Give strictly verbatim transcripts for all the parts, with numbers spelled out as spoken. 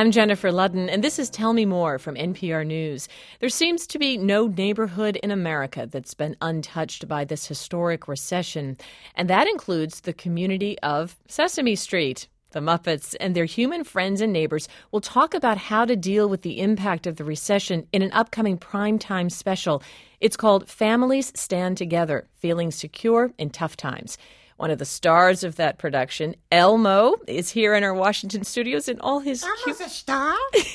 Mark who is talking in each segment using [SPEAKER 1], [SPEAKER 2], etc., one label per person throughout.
[SPEAKER 1] I'm Jennifer Ludden, and this is Tell Me More from N P R News. There seems to be no neighborhood in America that's been untouched by this historic recession, and that includes the community of Sesame Street. The Muppets and their human friends and neighbors will talk about how to deal with the impact of the recession in an upcoming primetime special. It's called Families Stand Together, Feeling Secure in Tough Times. One of the stars of that production, Elmo, is here in our Washington studios in all his
[SPEAKER 2] Elmo's
[SPEAKER 1] cute...
[SPEAKER 2] a star?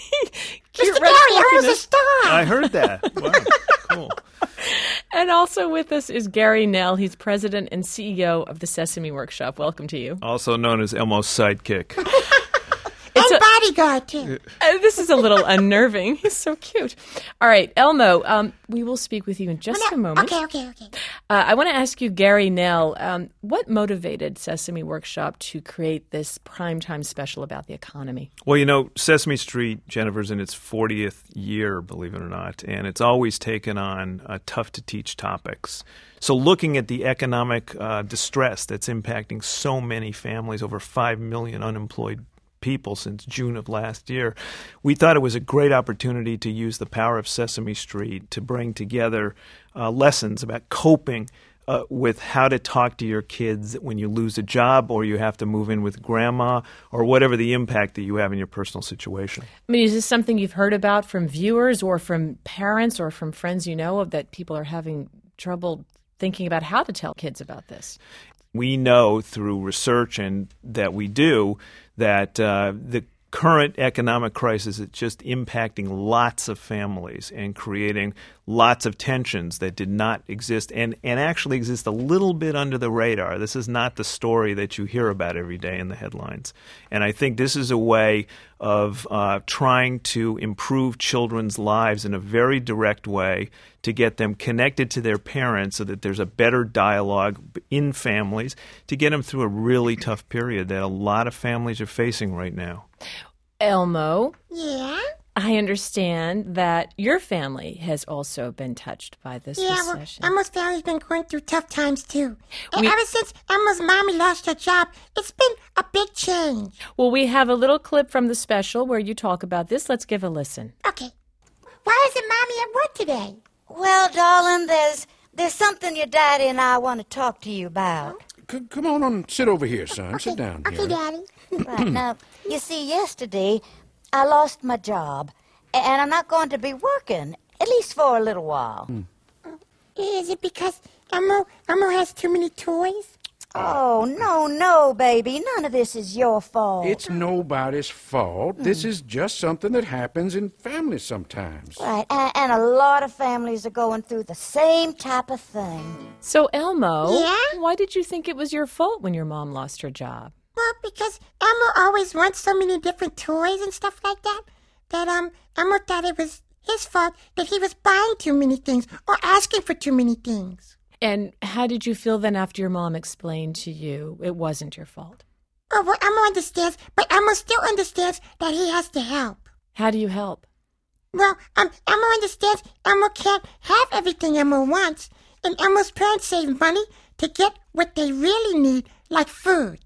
[SPEAKER 1] cute
[SPEAKER 2] Mister Gary, Elmo's a star!
[SPEAKER 3] I heard that. Wow, cool.
[SPEAKER 1] And also with us is Gary Nell. He's president and C E O of the Sesame Workshop. Welcome to you.
[SPEAKER 3] Also known as Elmo's sidekick.
[SPEAKER 2] And a, bodyguard, too.
[SPEAKER 1] Uh, this is a little unnerving. He's so cute. All right, Elmo, um, we will speak with you in just
[SPEAKER 2] well, no,
[SPEAKER 1] a moment.
[SPEAKER 2] Okay, okay, okay.
[SPEAKER 1] Uh, I want to ask you, Gary Nell, um, what motivated Sesame Workshop to create this primetime special about the economy?
[SPEAKER 3] Well, you know, Sesame Street, Jennifer's in its fortieth year, believe it or not, and it's always taken on uh, tough-to-teach topics. So looking at the economic uh, distress that's impacting so many families, over five million unemployed people since June of last year, we thought it was a great opportunity to use the power of Sesame Street to bring together uh, lessons about coping uh, with how to talk to your kids when you lose a job or you have to move in with grandma or whatever the impact that you have in your personal situation.
[SPEAKER 1] I mean, is this something you've heard about from viewers or from parents or from friends you know of, that people are having trouble thinking about how to tell kids about this?
[SPEAKER 3] We know through research and that we do that uh, the current economic crisis is just impacting lots of families and creating lots of tensions that did not exist and, and actually exist a little bit under the radar. This is not the story that you hear about every day in the headlines. And I think this is a way of uh, trying to improve children's lives in a very direct way to get them connected to their parents so that there's a better dialogue in families to get them through a really tough period that a lot of families are facing right now.
[SPEAKER 1] Elmo,
[SPEAKER 2] Yeah?
[SPEAKER 1] I understand that your family has also been touched by this
[SPEAKER 2] Yeah, well,
[SPEAKER 1] recession.
[SPEAKER 2] Elmo's family's been going through tough times, too. And
[SPEAKER 1] We-
[SPEAKER 2] ever since Elmo's mommy lost her job, it's been a big change.
[SPEAKER 1] Well, we have a little clip from the special where you talk about this. Let's give a listen.
[SPEAKER 2] Okay. Why isn't Mommy at work today?
[SPEAKER 4] Well, darling, there's there's something your daddy and I want to talk to you about.
[SPEAKER 5] C- come on and sit over here, son.
[SPEAKER 2] Okay,
[SPEAKER 5] Sit down
[SPEAKER 2] okay,
[SPEAKER 5] here.
[SPEAKER 2] Daddy.
[SPEAKER 4] Right now, you see, yesterday I lost my job, and I'm not going to be working, at least for a little while.
[SPEAKER 2] Is it because Elmo, Elmo has too many toys?
[SPEAKER 4] Oh, no, no, baby. None of this is your fault.
[SPEAKER 5] It's nobody's fault. This is just something that happens in families sometimes.
[SPEAKER 4] Right, and, and a lot of families are going through the same type of thing.
[SPEAKER 1] So, Elmo,
[SPEAKER 2] Yeah?
[SPEAKER 1] why did you think it was your fault when your mom lost her job?
[SPEAKER 2] Well, because Elmo always wants so many different toys and stuff like that, that um, Elmo thought it was his fault that he was buying too many things or asking for too many things.
[SPEAKER 1] And how did you feel then after your mom explained to you it wasn't your fault?
[SPEAKER 2] Oh, well, Elmo understands, but Elmo still understands that he has to help.
[SPEAKER 1] How do you help?
[SPEAKER 2] Well, um, Elmo understands Elmo can't have everything Elmo wants, and Elmo's parents save money to get what they really need, like food.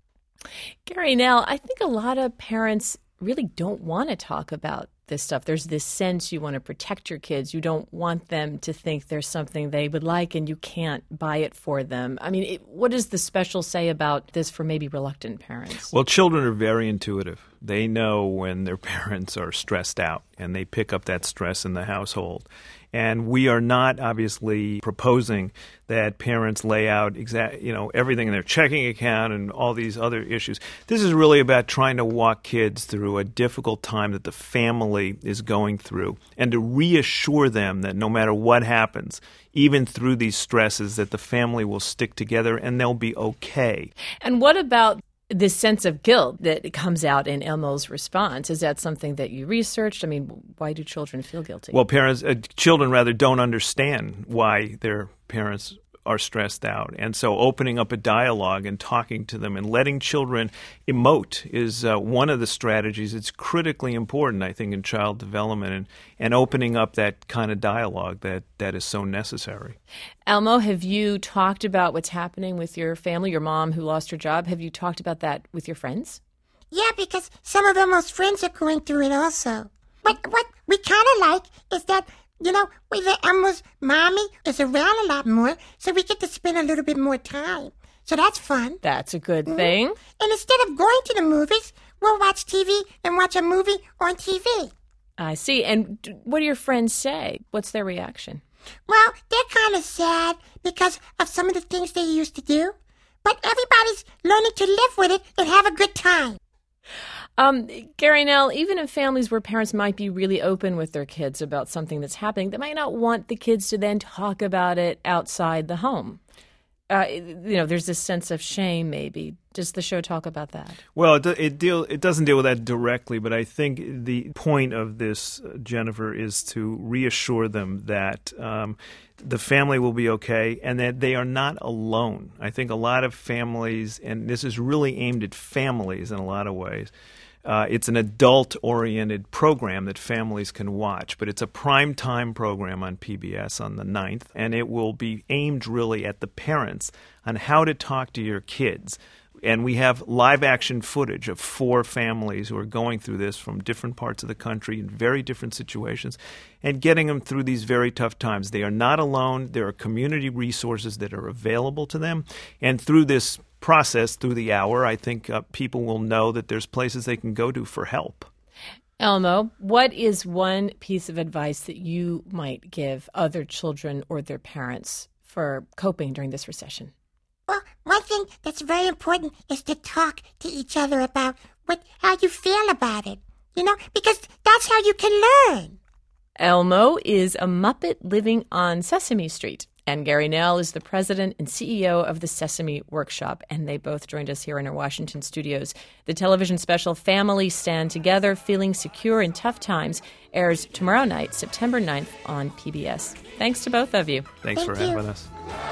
[SPEAKER 1] Gary Nell, I think a lot of parents really don't want to talk about this stuff. There's this sense you want to protect your kids. You don't want them to think there's something they would like and you can't buy it for them. I mean, it, what does the special say about this for maybe reluctant parents?
[SPEAKER 3] Well, children are very intuitive. They know when their parents are stressed out, and they pick up that stress in the household. And we are not obviously proposing that parents lay out exact, you know, everything in their checking account and all these other issues. This is really about trying to walk kids through a difficult time that the family is going through and to reassure them that no matter what happens, even through these stresses, that the family will stick together and they'll be okay.
[SPEAKER 1] And what about this sense of guilt that comes out in Elmo's response? Is that something that you researched? I mean, why do children feel guilty?
[SPEAKER 3] Well, parents, uh, children rather don't understand why their parents are stressed out. And so opening up a dialogue and talking to them and letting children emote is uh, one of the strategies. It's critically important, I think, in child development and, and opening up that kind of dialogue that, that is so necessary.
[SPEAKER 1] Elmo, have you talked about what's happening with your family, your mom who lost her job? Have you talked about that with your friends?
[SPEAKER 2] Yeah, because some of Elmo's friends are going through it also. But what we kind of like is that, you know, we let Elmo's mommy is around a lot more, so we get to spend a little bit more time. So that's fun.
[SPEAKER 1] That's a good
[SPEAKER 2] Mhm.
[SPEAKER 1] thing.
[SPEAKER 2] And instead of going to the movies, we'll watch T V and watch a movie on T V.
[SPEAKER 1] I see. And d- what do your friends say? What's their reaction?
[SPEAKER 2] Well, they're kind of sad because of some of the things they used to do. But everybody's learning to live with it and have a good time.
[SPEAKER 1] Um, Gary Nell, even in families where parents might be really open with their kids about something that's happening, they might not want the kids to then talk about it outside the home. Uh, you know, there's this sense of shame, maybe. Does the show talk about that?
[SPEAKER 3] Well, it, it deal it doesn't deal with that directly, but I think the point of this, uh, Jennifer, is to reassure them that um, the family will be okay and that they are not alone. I think a lot of families, and this is really aimed at families in a lot of ways, Uh, it's an adult-oriented program that families can watch, but it's a prime-time program on P B S on the ninth, and it will be aimed really at the parents on how to talk to your kids. And we have live-action footage of four families who are going through this from different parts of the country in very different situations and getting them through these very tough times. They are not alone. There are community resources that are available to them. And through this process, through the hour, I think uh, people will know that there's places they can go to for help.
[SPEAKER 1] Elmo, what is one piece of advice that you might give other children or their parents for coping during this recession?
[SPEAKER 2] Well, one thing that's very important is to talk to each other about what how you feel about it. You know, because that's how you can learn.
[SPEAKER 1] Elmo is a Muppet living on Sesame Street, and Gary Nell is the president and C E O of the Sesame Workshop, and they both joined us here in our Washington studios. The television special Families Stand Together, Feeling Secure in Tough Times airs tomorrow night, September ninth on P B S. Thanks to both of you.
[SPEAKER 3] Thanks
[SPEAKER 2] Thank
[SPEAKER 3] for
[SPEAKER 2] you.
[SPEAKER 3] having us.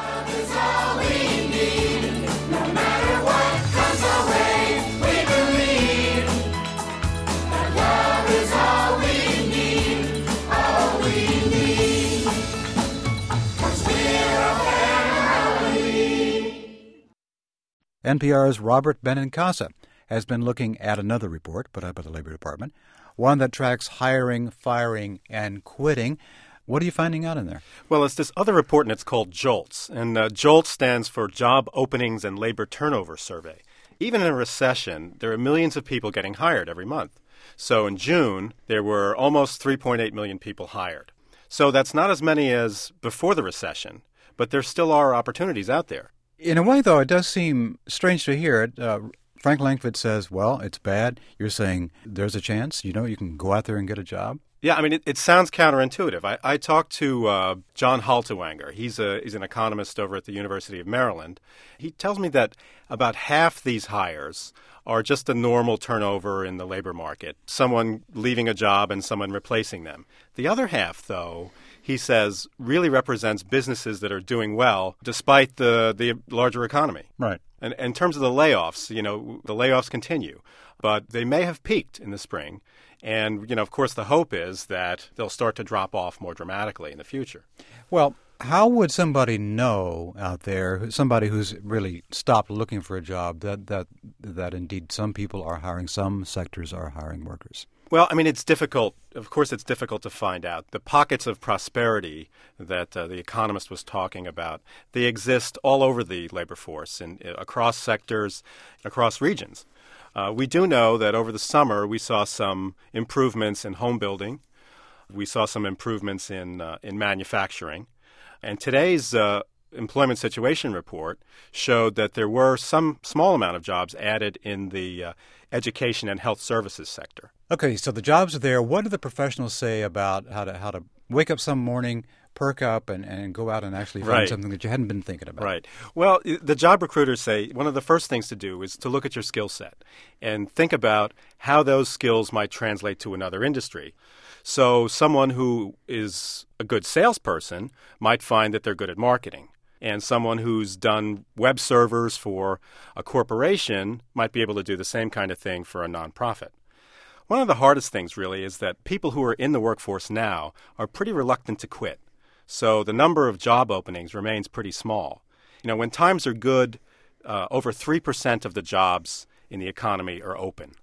[SPEAKER 6] N P R's Robert Benincasa has been looking at another report put out by the Labor Department, one that tracks hiring, firing, and quitting. What are you finding out in there?
[SPEAKER 7] Well, it's this other report, and it's called JOLTS. And uh, JOLTS stands for Job Openings and Labor Turnover Survey. Even in a recession, there are millions of people getting hired every month. So in June, there were almost three point eight million people hired. So that's not as many as before the recession, but there still are opportunities out there.
[SPEAKER 6] In a way, though, it does seem strange to hear it. Uh, Frank Langford says, well, it's bad. You're saying there's a chance, you know, you can go out there and get a job?
[SPEAKER 7] Yeah, I mean, it, it sounds counterintuitive. I, I talked to uh, John Haltewanger. He's a he's an economist over at the University of Maryland. He tells me that about half these hires are just a normal turnover in the labor market, someone leaving a job and someone replacing them. The other half, though, he says, really represents businesses that are doing well despite the, the larger economy.
[SPEAKER 6] Right.
[SPEAKER 7] And in terms of the layoffs, you know, the layoffs continue, but they may have peaked in the spring. And, you know, of course, the hope is that they'll start to drop off more dramatically in the future.
[SPEAKER 6] Well, how would somebody know out there, somebody who's really stopped looking for a job, that, that, that indeed some people are hiring, some sectors are hiring workers?
[SPEAKER 7] Well, I mean, it's difficult. Of course, it's difficult to find out. The pockets of prosperity that uh, the economist was talking about, they exist all over the labor force and uh, across sectors, across regions. Uh, we do know that over the summer we saw some improvements in home building. We saw some improvements in uh, in manufacturing. And today's uh, employment situation report showed that there were some small amount of jobs added in the uh, education and health services sector.
[SPEAKER 6] Okay, so the jobs are there. What do the professionals say about how to how to wake up some morning, perk up, and, and go out and actually find
[SPEAKER 7] Right.
[SPEAKER 6] something that you hadn't been thinking about?
[SPEAKER 7] Right. Well, i- the job recruiters say one of the first things to do is to look at your skill set and think about how those skills might translate to another industry. So someone who is a good salesperson might find that they're good at marketing. And someone who's done web servers for a corporation might be able to do the same kind of thing for a nonprofit. One of the hardest things, really, is that people who are in the workforce now are pretty reluctant to quit. So the number of job openings remains pretty small. You know, when times are good, uh, over three percent of the jobs in the economy are open.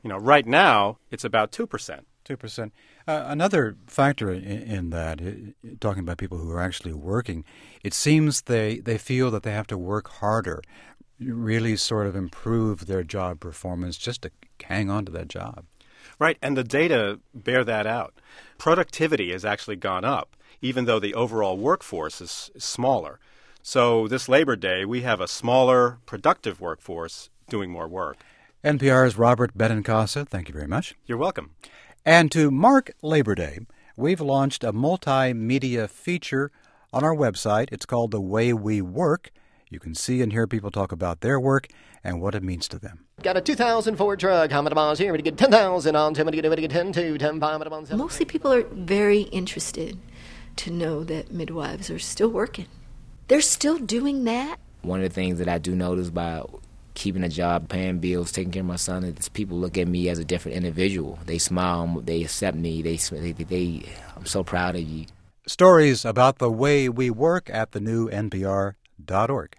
[SPEAKER 7] You know, right now it's about two percent.
[SPEAKER 6] two percent. Uh, another factor in, in that, uh, talking about people who are actually working, it seems they, they feel that they have to work harder, really sort of improve their job performance just to hang on to that job.
[SPEAKER 7] Right, and the data bear that out. Productivity has actually gone up, even though the overall workforce is, is smaller. So this Labor Day, we have a smaller, productive workforce doing more work.
[SPEAKER 6] N P R's Robert Benincasa, thank you very much.
[SPEAKER 7] You're welcome.
[SPEAKER 6] And to mark Labor Day, we've launched a multimedia feature on our website. It's called The Way We Work. You can see and hear people talk about their work and what it means to them.
[SPEAKER 8] Got a two thousand Ford truck, how many miles here? We get ten thousand on, ten, we get ten to, ten, five, ten.
[SPEAKER 9] Mostly people are very interested to know that midwives are still working. They're still doing that.
[SPEAKER 10] One of the things that I do notice by keeping a job, paying bills, taking care of my son, is people look at me as a different individual. They smile, they accept me, they, they, they I'm so proud of you.
[SPEAKER 6] Stories about the way we work at the new N P R dot org.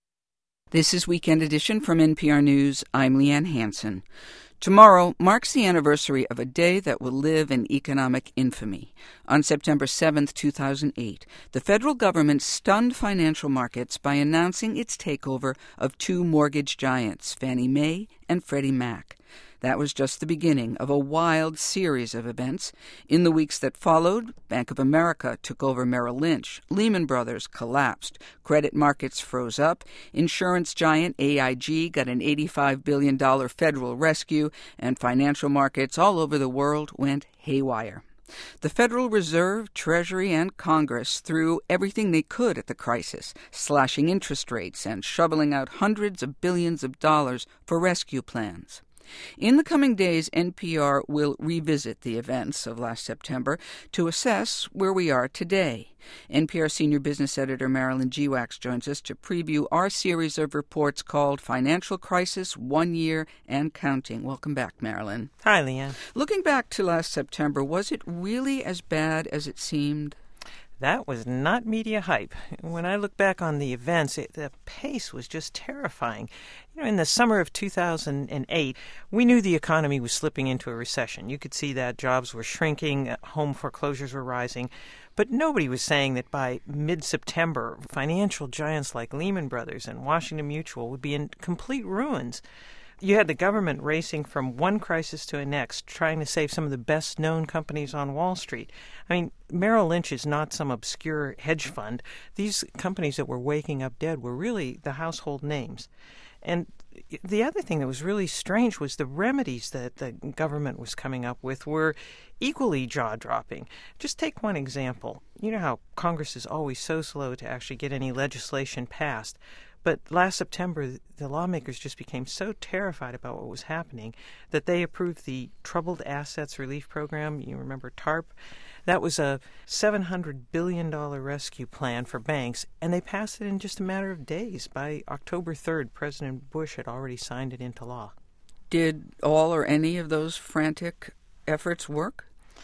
[SPEAKER 11] This is Weekend Edition from N P R News. I'm Leanne Hansen. Tomorrow marks the anniversary of a day that will live in economic infamy. On September seventh, two thousand eight, the federal government stunned financial markets by announcing its takeover of two mortgage giants, Fannie Mae and Freddie Mac. That was just the beginning of a wild series of events. In the weeks that followed, Bank of America took over Merrill Lynch, Lehman Brothers collapsed, credit markets froze up, insurance giant A I G got an eighty-five billion dollars federal rescue, and financial markets all over the world went haywire. The Federal Reserve, Treasury, and Congress threw everything they could at the crisis, slashing interest rates and shoveling out hundreds of billions of dollars for rescue plans. In the coming days, N P R will revisit the events of last September to assess where we are today. N P R senior business editor Marilyn Gewax joins us to preview our series of reports called Financial Crisis, One Year and Counting. Welcome back, Marilyn.
[SPEAKER 12] Hi, Leanne.
[SPEAKER 11] Looking back to last September, was it really as bad as it seemed?
[SPEAKER 12] That was not media hype. When I look back on the events, it, the pace was just terrifying. You know, in the summer of two thousand eight, we knew the economy was slipping into a recession. You could see that jobs were shrinking, home foreclosures were rising. But nobody was saying that by mid-September, financial giants like Lehman Brothers and Washington Mutual would be in complete ruins. You had the government racing from one crisis to the next, trying to save some of the best-known companies on Wall Street. I mean, Merrill Lynch is not some obscure hedge fund. These companies that were waking up dead were really the household names. And the other thing that was really strange was the remedies that the government was coming up with were equally jaw-dropping. Just take one example. You know how Congress is always so slow to actually get any legislation passed. But last September, the lawmakers just became so terrified about what was happening that they approved the Troubled Assets Relief Program. You remember TARP? That was a seven hundred billion dollars rescue plan for banks, and they passed it in just a matter of days. By October third, President Bush had already signed it into law.
[SPEAKER 11] Did all or any of those frantic efforts work?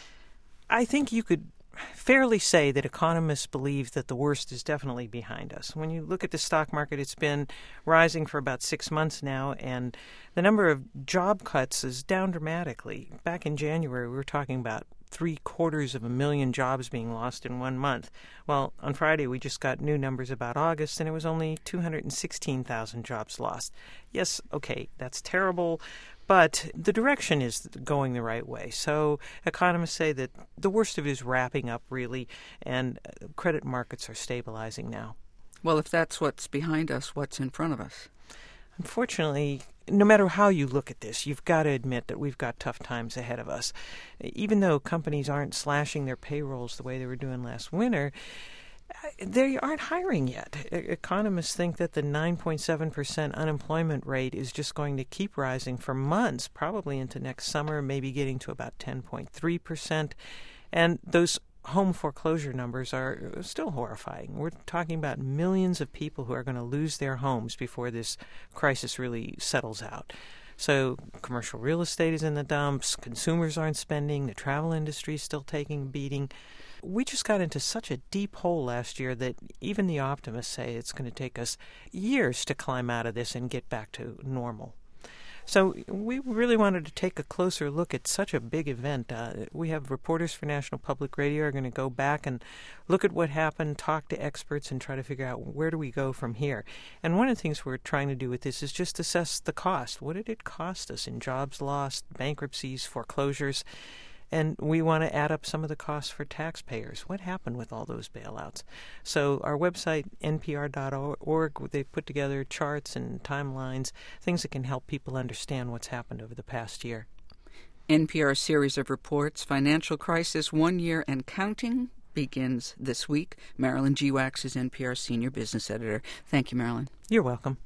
[SPEAKER 12] I think you could fairly say that economists believe that the worst is definitely behind us. When you look at the stock market, it's been rising for about six months now, and the number of job cuts is down dramatically. Back in January, we were talking about three quarters of a million jobs being lost in one month. Well, on Friday, we just got new numbers about August, and it was only two hundred sixteen thousand jobs lost. Yes, okay, that's terrible, but the direction is going the right way. So economists say that the worst of it is wrapping up, really, and credit markets are stabilizing now.
[SPEAKER 11] Well, if that's what's behind us, what's in front of us?
[SPEAKER 12] Unfortunately, no matter how you look at this, you've got to admit that we've got tough times ahead of us. Even though companies aren't slashing their payrolls the way they were doing last winter, they aren't hiring yet. Economists think that the nine point seven percent unemployment rate is just going to keep rising for months, probably into next summer, maybe getting to about ten point three percent. And those home foreclosure numbers are still horrifying. We're talking about millions of people who are going to lose their homes before this crisis really settles out. So commercial real estate is in the dumps, consumers aren't spending, the travel industry is still taking a beating. We just got into such a deep hole last year that even the optimists say it's going to take us years to climb out of this and get back to normal. So we really wanted to take a closer look at such a big event. Uh, we have reporters for National Public Radio are going to go back and look at what happened, talk to experts, and try to figure out where do we go from here. And one of the things we're trying to do with this is just assess the cost. What did it cost us in jobs lost, bankruptcies, foreclosures? And we want to add up some of the costs for taxpayers. What happened with all those bailouts? So our website, N P R dot org, they've put together charts and timelines, things that can help people understand what's happened over the past year.
[SPEAKER 11] N P R's series of reports, Financial Crisis, One Year and Counting, begins this week. Marilyn G. Wax is N P R's senior business editor. Thank you, Marilyn.
[SPEAKER 12] You're welcome.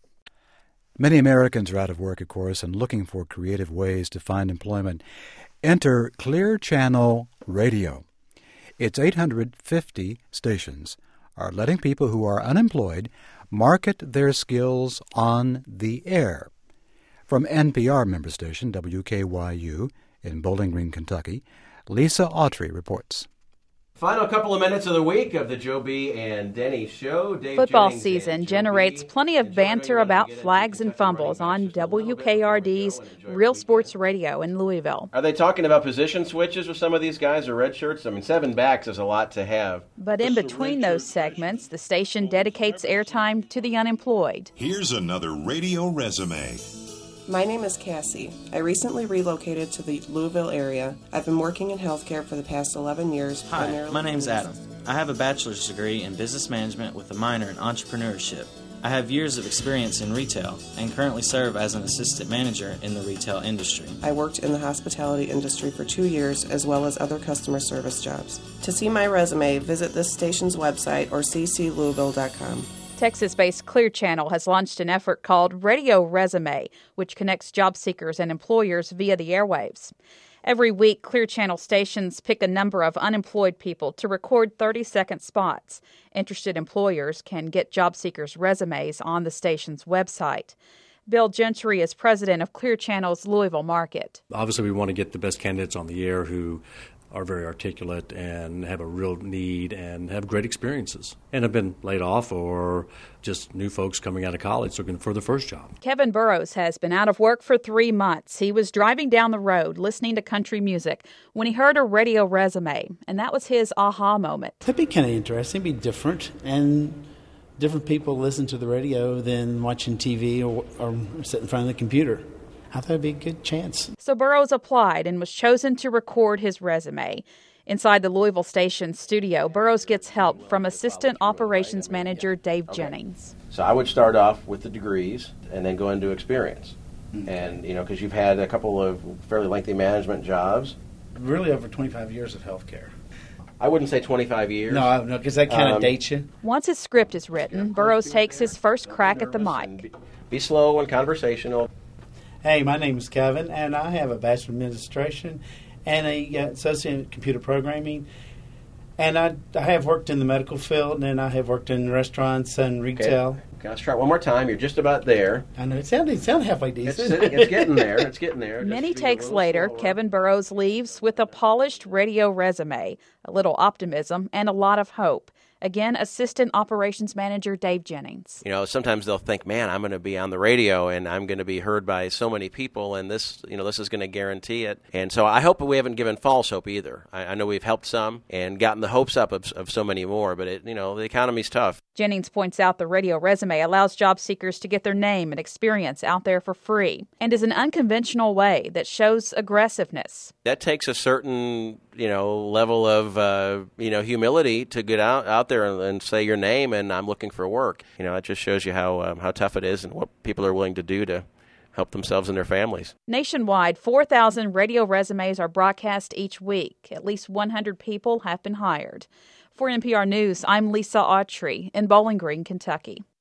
[SPEAKER 6] Many Americans are out of work, of course, and looking for creative ways to find employment. Enter Clear Channel Radio. Its eight hundred fifty stations are letting people who are unemployed market their skills on the air. From N P R member station W K Y U in Bowling Green, Kentucky, Lisa Autry reports.
[SPEAKER 13] Final couple of minutes of the week of the Joe B. and Denny Show. Dave
[SPEAKER 14] Football
[SPEAKER 13] Jennings
[SPEAKER 14] season generates plenty of banter about flags and fumbles on W K R D's Real Sports Radio in Louisville.
[SPEAKER 13] Are they talking about position switches with some of these guys or red shirts? I mean, seven backs is a lot to have.
[SPEAKER 14] But in between those segments, the station dedicates airtime to the unemployed.
[SPEAKER 15] Here's another radio resume.
[SPEAKER 16] My name is Cassie. I recently relocated to the Louisville area. I've been working in healthcare for the past eleven years.
[SPEAKER 17] Hi, my name's Adam. I have a bachelor's degree in business management with a minor in entrepreneurship. I have years of experience in retail and currently serve as an assistant manager in the retail industry.
[SPEAKER 16] I worked in the hospitality industry for two years as well as other customer service jobs. To see my resume, visit this station's website or c c louisville dot com.
[SPEAKER 14] Texas-based Clear Channel has launched an effort called Radio Resume, which connects job seekers and employers via the airwaves. Every week, Clear Channel stations pick a number of unemployed people to record thirty-second spots. Interested employers can get job seekers' resumes on the station's website. Bill Gentry is president of Clear Channel's Louisville market.
[SPEAKER 18] Obviously, we want to get the best candidates on the air who are very articulate and have a real need and have great experiences and have been laid off or just new folks coming out of college looking for their first job.
[SPEAKER 14] Kevin Burrows has been out of work for three months. He was driving down the road listening to country music when he heard a Radio Resume, and that was his aha moment.
[SPEAKER 19] That'd be kind of interesting, be different, and different people listen to the radio than watching T V or, or sit in front of the computer. I thought it'd be a good chance.
[SPEAKER 14] So Burrows applied and was chosen to record his resume. Inside the Louisville station studio, Burrows gets help from Assistant Operations Manager Dave okay. Jennings.
[SPEAKER 13] So I would start off with the degrees and then go into experience. Mm-hmm. And, you know, because you've had a couple of fairly lengthy management jobs.
[SPEAKER 19] Really over twenty-five years of healthcare.
[SPEAKER 13] I wouldn't say twenty-five years.
[SPEAKER 19] No, no, because that kind of
[SPEAKER 13] um,
[SPEAKER 19] dates you.
[SPEAKER 14] Once his script is written, Burrows takes his first crack at the mic.
[SPEAKER 13] Be, be slow and conversational.
[SPEAKER 19] Hey, my name is Kevin, and I have a Bachelor of Administration and a uh, Associate in Computer Programming. And I, I have worked in the medical field, and I have worked in restaurants and retail.
[SPEAKER 13] Okay, okay let's try it one more time. You're just about there.
[SPEAKER 19] I know. It sounded, it sounded halfway decent.
[SPEAKER 13] It's, it's getting there. It's getting there.
[SPEAKER 14] Many takes later, slower. Kevin Burrows leaves with a polished radio resume, a little optimism, and a lot of hope. Again, Assistant Operations Manager Dave Jennings.
[SPEAKER 13] You know, sometimes they'll think, man, I'm going to be on the radio and I'm going to be heard by so many people and this, you know, this is going to guarantee it. And so I hope we haven't given false hope either. I, I know we've helped some and gotten the hopes up of, of so many more, but, it, you know, the economy's tough.
[SPEAKER 14] Jennings points out the radio resume allows job seekers to get their name and experience out there for free and is an unconventional way that shows aggressiveness.
[SPEAKER 13] That takes a certain, you know, level of, uh, you know, humility to get out, out there and, and say your name and I'm looking for work. You know, it just shows you how um, how tough it is and what people are willing to do to help themselves and their families.
[SPEAKER 14] Nationwide, four thousand radio resumes are broadcast each week. At least one hundred people have been hired. For N P R News, I'm Lisa Autry in Bowling Green, Kentucky.